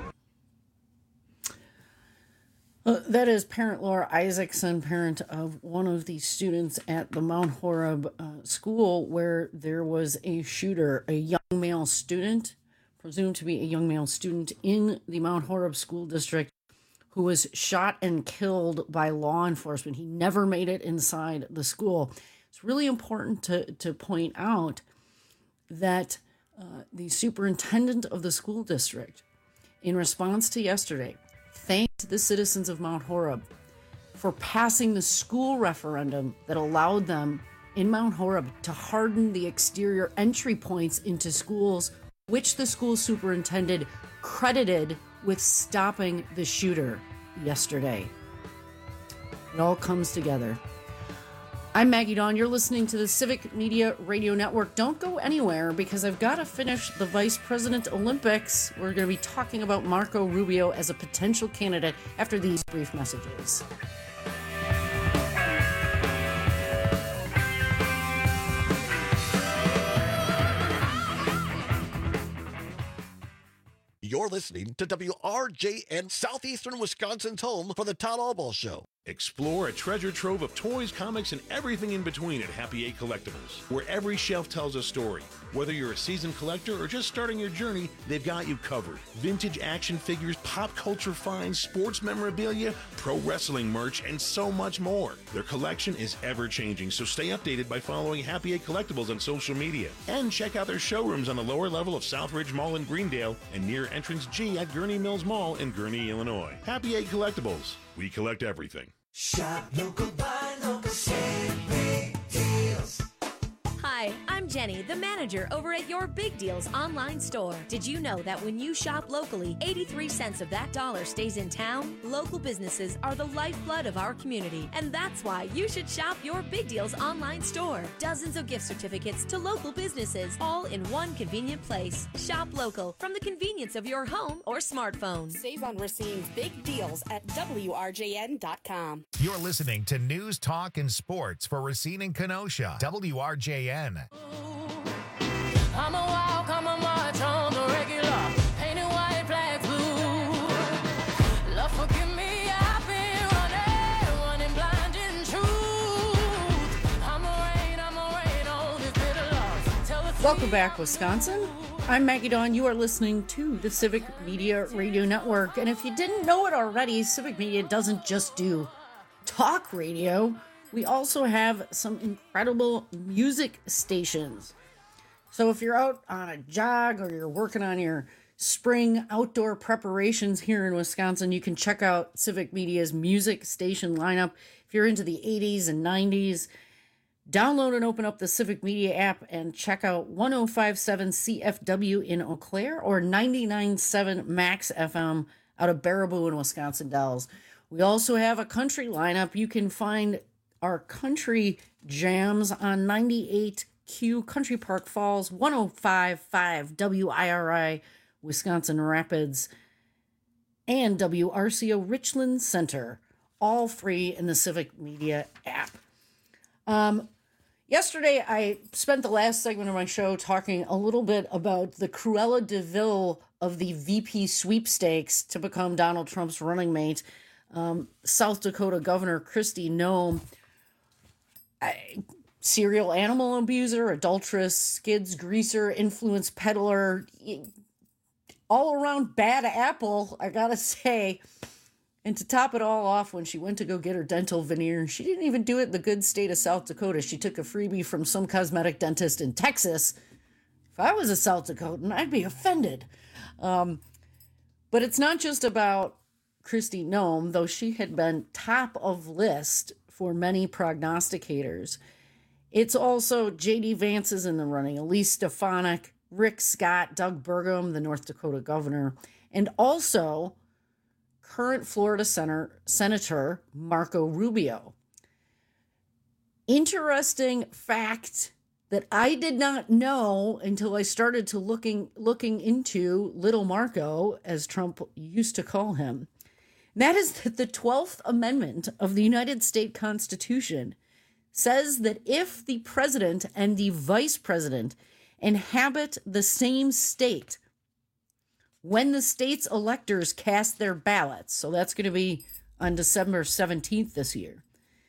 Uh, that is parent Laura Isaacson, parent of one of the students at the Mount Horeb uh, school where there was a shooter, a young male student, presumed to be a young male student in the Mount Horeb School District, who was shot and killed by law enforcement. He never made it inside the school. It's really important to, to point out that uh, the superintendent of the school district, in response to yesterday, thanked the citizens of Mount Horeb for passing the school referendum that allowed them in Mount Horeb to harden the exterior entry points into schools, which the school superintendent credited with stopping the shooter yesterday. It all comes together. I'm Maggie Dawn. You're listening to the Civic Media Radio Network. Don't go anywhere because I've got to finish the Vice President Olympics. We're going to be talking about Marco Rubio as a potential candidate after these brief messages. You're listening to W R J N, Southeastern Wisconsin's home for the Todd Albaugh Show. Explore a treasure trove of toys, comics, and everything in between at Happy Eight Collectibles, where every shelf tells a story. Whether you're a seasoned collector or just starting your journey, they've got you covered. Vintage action figures, pop culture finds, sports memorabilia, pro wrestling merch, and so much more. Their collection is ever-changing, so stay updated by following Happy Eight Collectibles on social media. And check out their showrooms on the lower level of Southridge Mall in Greendale and near Entrance G at Gurney Mills Mall in Gurney, Illinois. Happy Eight Collectibles. We collect everything. Shop local, buy local, save big deals. Hi, I'm Jenny, the manager over at Your Big Deals online store. Did you know that when you shop locally, eighty-three cents of that dollar stays in town? Local businesses are the lifeblood of our community, and that's why you should shop Your Big Deals online store. Dozens of gift certificates to local businesses, all in one convenient place. Shop local from the convenience of your home or smartphone. Save on Racine's big deals at W R J N dot com. You're listening to News, Talk, and Sports for Racine and Kenosha. W R J N. I'm a walk, I'm a march on the regular, painted white flags blue. Lord forgive me, I've been running, running blind in truth. I'm a rain, I'm a rain on this bitter love. Tell the Welcome back, Wisconsin. I'm Maggie Dawn. You are listening to the Civic Media Radio Network. And if you didn't know it already, Civic Media doesn't just do talk radio. We also have some incredible music stations. So if you're out on a jog or you're working on your spring outdoor preparations here in Wisconsin, you can check out Civic Media's music station lineup. If you're into the eighties and nineties, download and open up the Civic Media app and check out one oh five point seven C F W in Eau Claire or ninety-nine point seven Max F M out of Baraboo in Wisconsin Dells. We also have a country lineup. You can find our country jams on ninety-eight Q Country Park Falls, one oh five point five W I R I Wisconsin Rapids, and W R C O Richland Center, all free in the Civic Media app. Um, yesterday, I spent the last segment of my show talking a little bit about the Cruella de Vil of the V P sweepstakes to become Donald Trump's running mate. Um, South Dakota Governor Kristi Noem, I, serial animal abuser, adulteress, skids greaser, influence peddler, all around bad apple, I gotta say. And to top it all off, when she went to go get her dental veneer, she didn't even do it in the good state of South Dakota. She took a freebie from some cosmetic dentist in Texas. If I was a South Dakotan, I'd be offended. Um, but it's not just about Kristi Noem, though she had been top of list for many prognosticators. It's also J D Vance is in the running, Elise Stefanik, Rick Scott, Doug Burgum, the North Dakota governor, and also current Florida Senator, Senator Marco Rubio. Interesting fact that I did not know until I started to looking looking into Little Marco, as Trump used to call him. And that is that the twelfth Amendment of the United States Constitution says that if the president and the vice president inhabit the same state when the state's electors cast their ballots, so that's going to be on December seventeenth this year,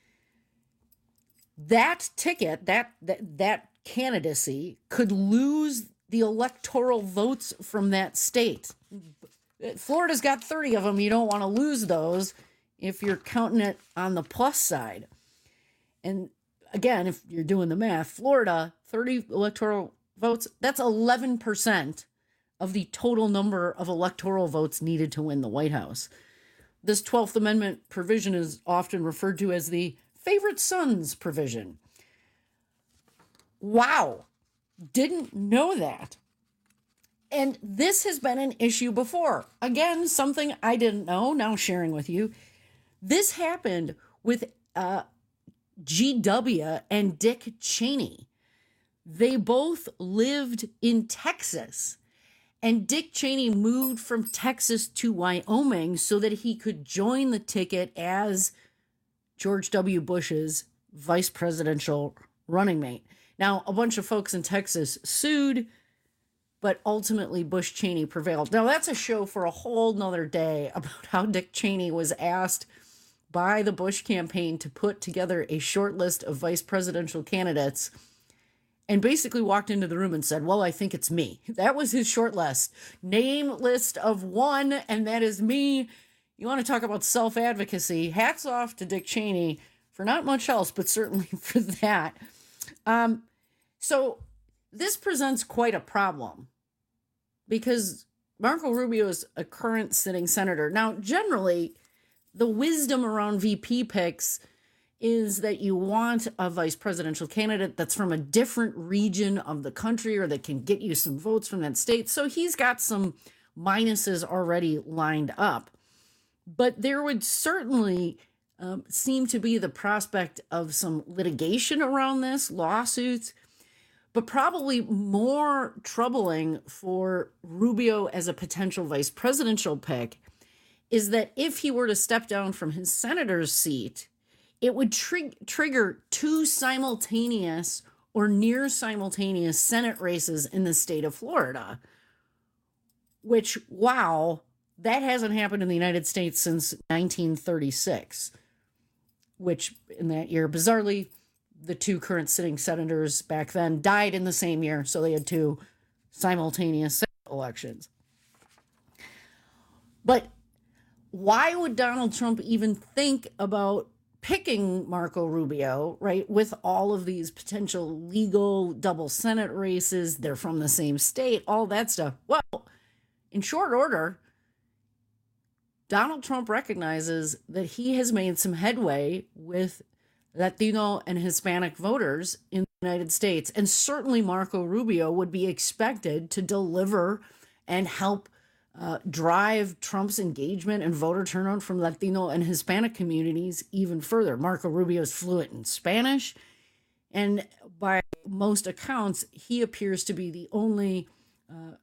that ticket, that, that, that candidacy could lose the electoral votes from that state. Florida's got thirty of them. You don't want to lose those if you're counting it on the plus side. And again, if you're doing the math, Florida, thirty electoral votes, that's eleven percent of the total number of electoral votes needed to win the White House. This twelfth Amendment provision is often referred to as the favorite sons provision. Wow. Didn't know that. And this has been an issue before. Again, something I didn't know, now sharing with you. This happened with uh, G W and Dick Cheney. They both lived in Texas. And Dick Cheney moved from Texas to Wyoming so that he could join the ticket as George W. Bush's vice presidential running mate. Now, a bunch of folks in Texas sued, but ultimately Bush Cheney prevailed. Now, that's a show for a whole nother day about how Dick Cheney was asked by the Bush campaign to put together a short list of vice presidential candidates and basically walked into the room and said, well, I think it's me. That was his short list. Name list of one, and that is me. You want to talk about self-advocacy? Hats off to Dick Cheney for not much else, but certainly for that. Um, so this presents quite a problem because Marco Rubio is a current sitting senator. Now, generally, the wisdom around V P picks is that you want a vice presidential candidate that's from a different region of the country or that can get you some votes from that state. So he's got some minuses already lined up. But there would certainly um, seem to be the prospect of some litigation around this, lawsuits, but probably more troubling for Rubio as a potential vice presidential pick is that if he were to step down from his senator's seat, it would trig- trigger two simultaneous or near simultaneous Senate races in the state of Florida, which, wow, that hasn't happened in the United States since nineteen thirty-six, which in that year, bizarrely, the two current sitting senators back then died in the same year, so they had two simultaneous Senate elections. But why would Donald Trump even think about picking Marco Rubio, right, with all of these potential legal double Senate races? They're from the same state, all that stuff. Well, in short order, Donald Trump recognizes that he has made some headway with Latino and Hispanic voters in the United States. And certainly Marco Rubio would be expected to deliver and help uh, drive Trump's engagement and voter turnout from Latino and Hispanic communities even further. Marco Rubio is fluent in Spanish, and by most accounts, he appears to be the only uh,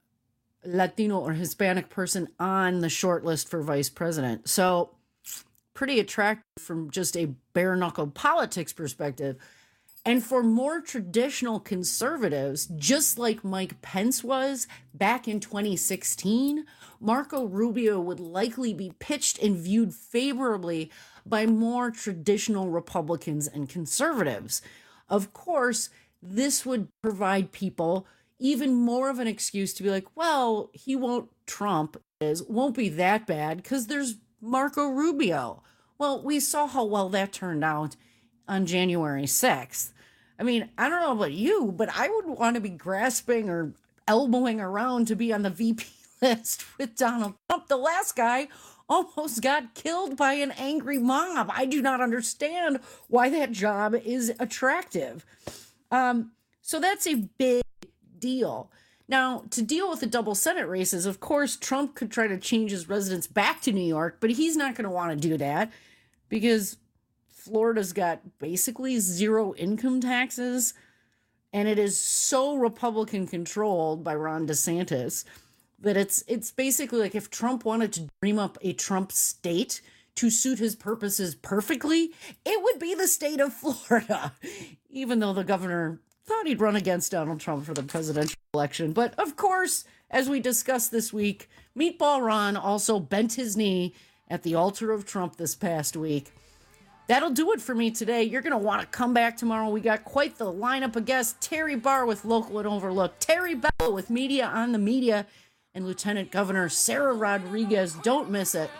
Latino or Hispanic person on the short list for vice president. So pretty attractive from just a bare knuckle politics perspective. And for more traditional conservatives, just like Mike Pence was back in twenty sixteen, Marco Rubio would likely be pitched and viewed favorably by more traditional Republicans and conservatives. Of course, this would provide people even more of an excuse to be like, well, he won't Trump is won't be that bad because there's Marco Rubio. Well, we saw how well that turned out on January sixth. I mean, I don't know about you, but I would want to be grasping or elbowing around to be on the V P list with Donald Trump. The last guy almost got killed by an angry mob. I do not understand why that job is attractive. Um, so that's a big deal. Now, to deal with the double Senate races, of course, Trump could try to change his residence back to New York, but he's not going to want to do that because Florida's got basically zero income taxes, and it is so Republican controlled by Ron DeSantis that it's it's basically like if Trump wanted to dream up a Trump state to suit his purposes perfectly, it would be the state of Florida, even though the governor thought he'd run against Donald Trump for the presidential election. But of course, as we discussed this week, Meatball Ron also bent his knee at the altar of Trump this past week. That'll do it for me today. You're going to want to come back tomorrow. We got quite the lineup of guests. Terry Barr with Local and Overlooked, Terry Bell with Media on the Media, and Lieutenant Governor Sarah Rodriguez. Don't miss it.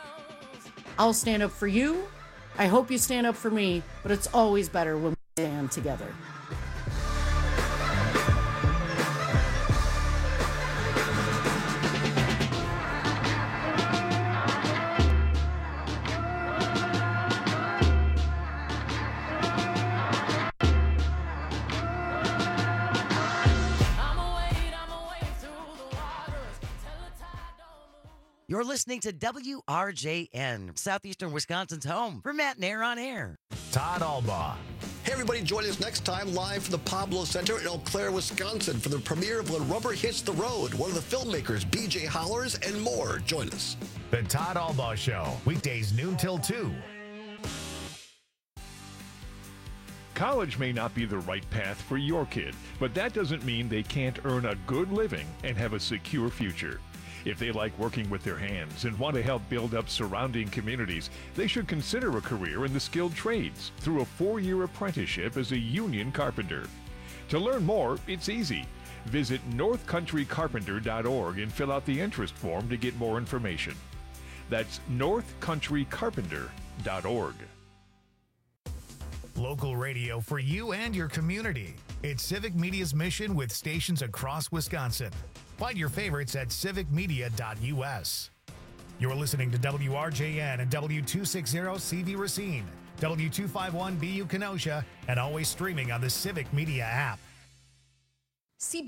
I'll stand up for you. I hope you stand up for me, but it's always better when we stand together. You're listening to W R J N, Southeastern Wisconsin's home for Matt Nair on Air. Todd Albaugh, Hey, everybody, join us next time live from the Pablo Center in Eau Claire, Wisconsin for the premiere of When Rubber Hits the Road. One of the filmmakers, B J Hollers, and more. Join us. The Todd Albaugh Show, weekdays noon till two. College may not be the right path for your kid, but that doesn't mean they can't earn a good living and have a secure future. If they like working with their hands and want to help build up surrounding communities, they should consider a career in the skilled trades through a four-year apprenticeship as a union carpenter. To learn more, it's easy. Visit north country carpenter dot org and fill out the interest form to get more information. That's north country carpenter dot org. Local radio for you and your community. It's Civic Media's mission with stations across Wisconsin. Find your favorites at civic media dot u s. You're listening to W R J N and W two sixty C V Racine, W two fifty-one B U Kenosha, and always streaming on the Civic Media app. C B